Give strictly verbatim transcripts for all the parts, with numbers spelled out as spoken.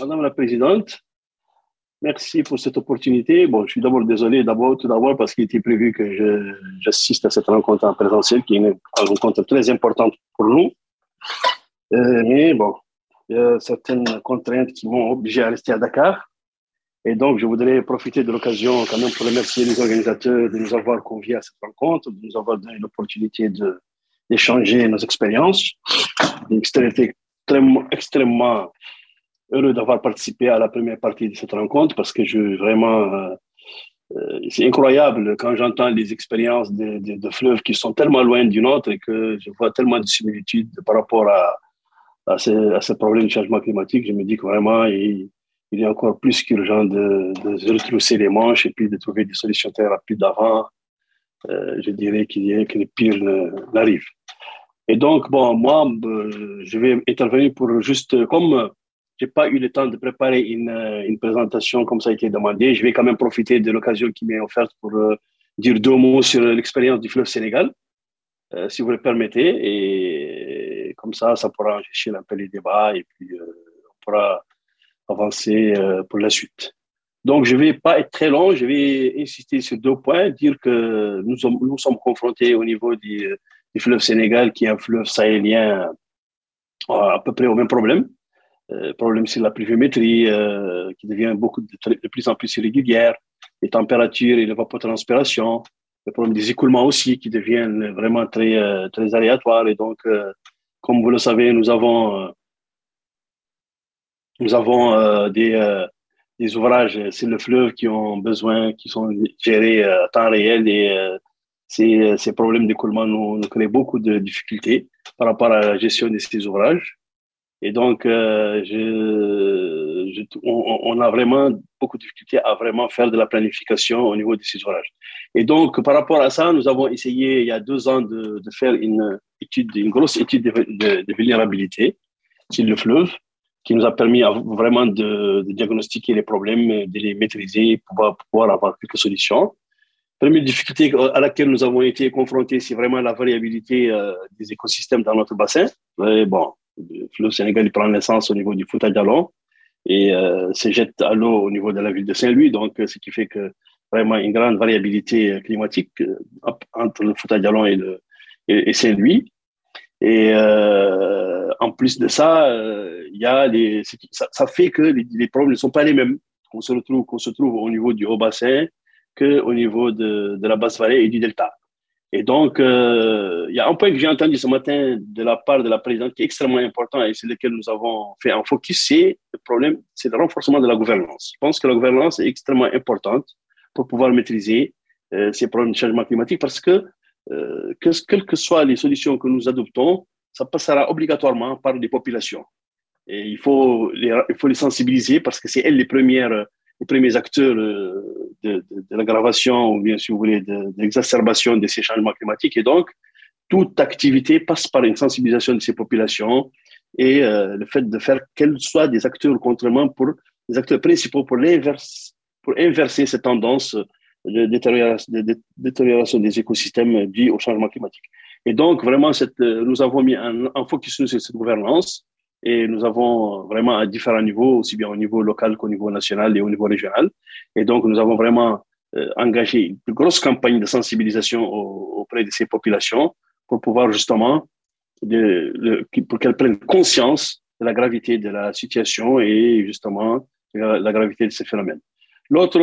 Madame la Présidente, merci pour cette opportunité. Bon, je suis d'abord désolé, d'abord, tout d'abord, parce qu'il était prévu que je, j'assiste à cette rencontre en présentiel, qui est une rencontre très importante pour nous. Euh, mais bon, il y a certaines contraintes qui m'ont obligé à rester à Dakar. Et donc, je voudrais profiter de l'occasion quand même pour remercier les organisateurs de nous avoir conviés à cette rencontre, de nous avoir donné l'opportunité de, d'échanger nos expériences. J'ai été extrêmement, extrêmement heureux d'avoir participé à la première partie de cette rencontre parce que je vraiment euh, euh, c'est incroyable quand j'entends les expériences de, de, de, fleuves qui sont tellement loin d'une autre et que je vois tellement de similitudes par rapport à, à, ces, à ce problème du changement climatique. Je me dis que vraiment il, il est encore plus qu'urgent de, de se retrousser les manches et puis de trouver des solutions très rapides avant. Euh, je dirais qu'il y ait que le pire n'arrive. Et donc, bon, moi, euh, je vais intervenir pour juste, comme j'ai pas eu le temps de préparer une, une présentation comme ça a été demandé, je vais quand même profiter de l'occasion qui m'est offerte pour euh, dire deux mots sur l'expérience du fleuve Sénégal, euh, si vous le permettez. Et comme ça, ça pourra enrichir un peu les débats et puis euh, on pourra avancer euh, pour la suite. Donc, je ne vais pas être très long, je vais insister sur deux points, dire que nous sommes, nous sommes confrontés au niveau du, du fleuve Sénégal, qui est un fleuve sahélien à peu près au même problème. Euh, problème sur la pluviométrie, euh, qui devient beaucoup de, de, plus en plus irrégulière, les températures et l'évapotranspiration, le problème des écoulements aussi, qui deviennent vraiment très, euh, très aléatoires. Et donc, euh, comme vous le savez, nous avons, euh, nous avons euh, des, euh, des ouvrages sur le fleuve qui ont besoin, qui sont gérés à temps réel et euh, ces, ces problèmes d'écoulement nous, nous créent beaucoup de difficultés par rapport à la gestion de ces ouvrages. Et donc, euh, je, je, on, on, a vraiment beaucoup de difficultés à vraiment faire de la planification au niveau de ces ouvrages. Et donc, par rapport à ça, nous avons essayé il y a deux ans de, de faire une étude, une grosse étude de, de, de vulnérabilité sur le fleuve, qui nous a permis vraiment de, de diagnostiquer les problèmes, de les maîtriser, pour pouvoir, pour pouvoir avoir quelques solutions. La première difficulté à laquelle nous avons été confrontés, c'est vraiment la variabilité euh, des écosystèmes dans notre bassin. Et bon, le fleuve Sénégal il prend naissance au niveau du Fouta Djallon et euh, se jette à l'eau au niveau de la ville de Saint-Louis, donc ce qui fait que vraiment une grande variabilité climatique euh, entre le Fouta Djallon et, le, et, et Saint-Louis. Et euh, en plus de ça, euh, il y a les, ça, ça fait que les, les problèmes ne sont pas les mêmes qu'on se retrouve, qu'on se trouve au niveau du haut bassin qu'au niveau de, de la basse vallée et du delta. Et donc, euh, il y a un point que j'ai entendu ce matin de la part de la présidente qui est extrêmement important et sur lequel nous avons fait un focus, c'est le problème, c'est le renforcement de la gouvernance. Je pense que la gouvernance est extrêmement importante pour pouvoir maîtriser euh, ces problèmes de changement climatique parce que, euh, que, quelles que soient les solutions que nous adoptons, ça passera obligatoirement par les populations. Et il faut les, il faut les sensibiliser parce que c'est elles les premières, les premiers acteurs de, de, de l'aggravation ou bien, si vous voulez, de, de l'exacerbation de ces changements climatiques. Et donc, toute activité passe par une sensibilisation de ces populations et euh, le fait de faire qu'elles soient des acteurs, contrairement pour des acteurs principaux pour, pour inverser cette tendance de détérioration, de détérioration des écosystèmes dus au changement climatique. Et donc, vraiment, cette, nous avons mis un, un focus sur cette gouvernance et nous avons vraiment à différents niveaux, aussi bien au niveau local qu'au niveau national et au niveau régional. Et donc, nous avons vraiment euh, engagé une grosse campagne de sensibilisation au, auprès de ces populations pour pouvoir justement, de, de, pour qu'elles prennent conscience de la gravité de la situation et justement la, la gravité de ces phénomènes. L'autre,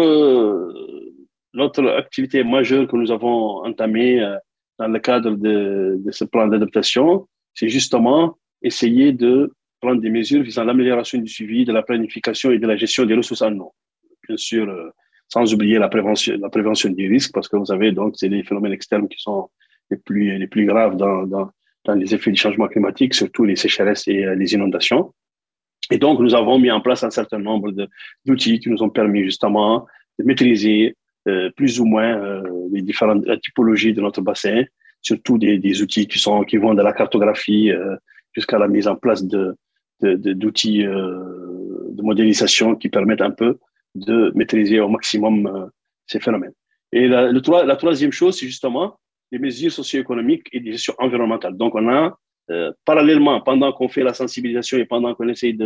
l'autre activité majeure que nous avons entamée euh, dans le cadre de, de ce plan d'adaptation, c'est justement essayer de prendre des mesures visant l'amélioration du suivi, de la planification et de la gestion des ressources en eau. Bien sûr, euh, sans oublier la prévention, la prévention du risque, parce que vous savez, donc, c'est les phénomènes externes qui sont les plus, les plus graves dans, dans, dans les effets du changement climatique, surtout les sécheresses et euh, les inondations. Et donc, nous avons mis en place un certain nombre d'outils qui nous ont permis justement de maîtriser euh, plus ou moins euh, les différentes typologies de notre bassin, surtout des, des outils qui, sont, qui vont de la cartographie euh, jusqu'à la mise en place de, de, de, d'outils euh, de modélisation qui permettent un peu de maîtriser au maximum euh, ces phénomènes. Et la, le, la troisième chose, c'est justement les mesures socio-économiques et de gestion environnementale. Donc, on a, euh, parallèlement, pendant qu'on fait la sensibilisation et pendant qu'on essaye de,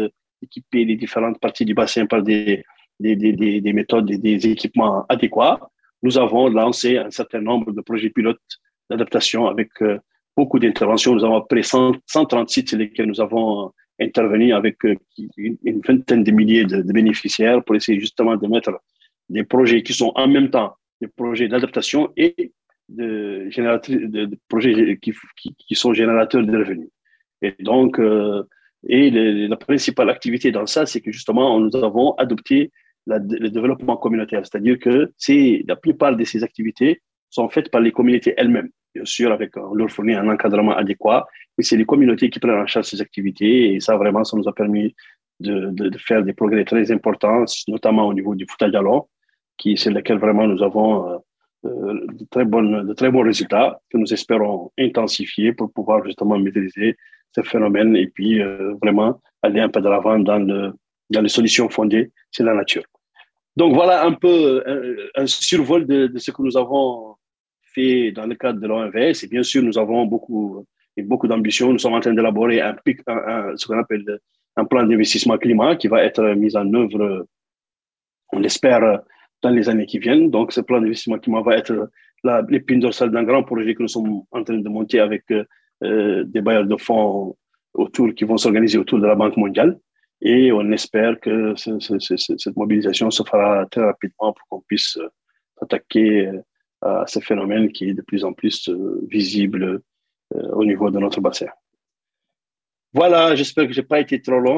équiper les différentes parties du bassin par des, des, des, des, des méthodes et des équipements adéquats. Nous avons lancé un certain nombre de projets pilotes d'adaptation avec euh, beaucoup d'interventions. Nous avons près cent, cent trente sites sur lesquels nous avons intervenu avec euh, une, une vingtaine de milliers de, de bénéficiaires pour essayer justement de mettre des projets qui sont en même temps des projets d'adaptation et de, de, de projets qui, qui, qui, sont générateurs de revenus. Et donc, euh, et le, la principale activité dans ça, c'est que justement, nous avons adopté la, le développement communautaire, c'est-à-dire que c'est, la plupart de ces activités sont faites par les communautés elles-mêmes, bien sûr, avec on leur fournit un encadrement adéquat, mais c'est les communautés qui prennent en charge ces activités, et ça, vraiment, ça nous a permis de, de, de faire des progrès très importants, notamment au niveau du Fouta Djallon, qui, c'est lequel vraiment nous avons euh, euh, de, très bonnes, de très bons résultats que nous espérons intensifier pour pouvoir justement maîtriser ce phénomène et puis euh, vraiment aller un peu de l'avant dans, le, dans les solutions fondées sur la nature. Donc voilà un peu un, un survol de, de ce que nous avons fait dans le cadre de l'O M V S. Et bien sûr, nous avons beaucoup, beaucoup d'ambition. Nous sommes en train d'élaborer un, un, un, ce qu'on appelle un plan d'investissement climat qui va être mis en œuvre, on l'espère, dans les années qui viennent. Donc, ce plan d'investissement climat va être l'épine dorsale d'un grand projet que nous sommes en train de monter avec euh, des bailleurs de fonds autour, qui vont s'organiser autour de la Banque mondiale. Et on espère que ce, ce, ce, cette mobilisation se fera très rapidement pour qu'on puisse s'attaquer à ce phénomène qui est de plus en plus visible au niveau de notre bassin. Voilà, j'espère que je n'ai pas été trop long.